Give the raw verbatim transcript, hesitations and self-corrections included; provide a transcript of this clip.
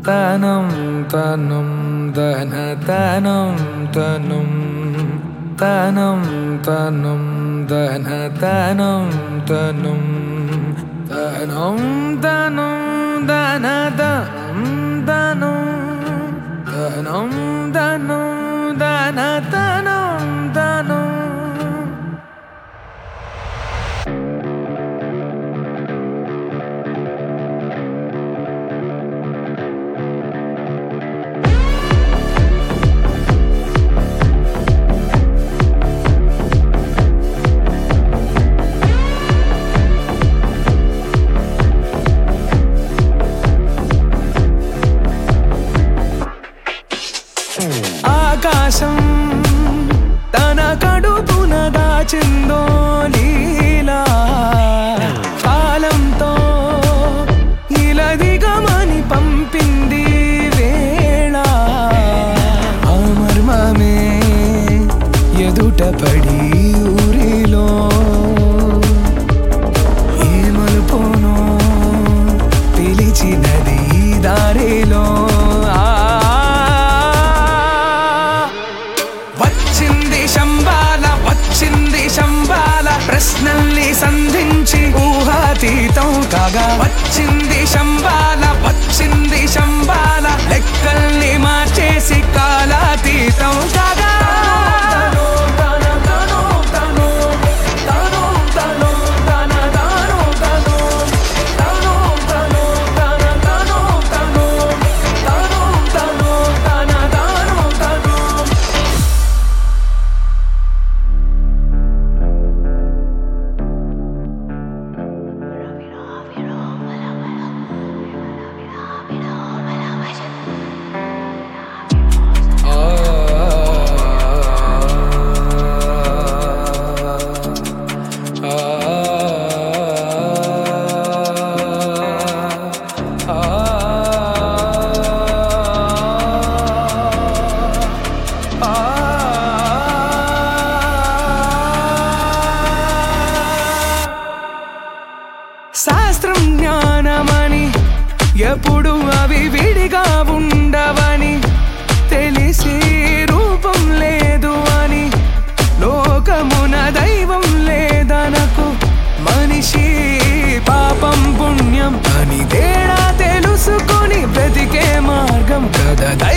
తనం తనం దన తనం తనం తనం తనం దన తనం తనం తనం తనం దన తనం తనం తనం దన తనం తనం ఆకాశం తన కడుపున దాచిందో లీలా కాలంతో ఇలదిగమని పంపింది వేళ అమర్మమే ఎదుట పడి ఊరిలో ఏ మలుపునో పిలిచినది దారిలో ప్రశ్నల్ని సంధించి ఊహాతీతం కాగా వచ్చింది శంబాల వచ్చింది శంబాల లెక్కల్ని మార్చేసి కాలాతీతం కాగా శాస్త్రం జ్ఞానమని ఎప్పుడు అవి విడిగా ఉండవని తెలిసి రూపం లేదు అని లోకమున దైవం లేదనకు మనిషి పాపం పుణ్యం అని తేడా తెలుసుకొని బ్రతికే మార్గం కదా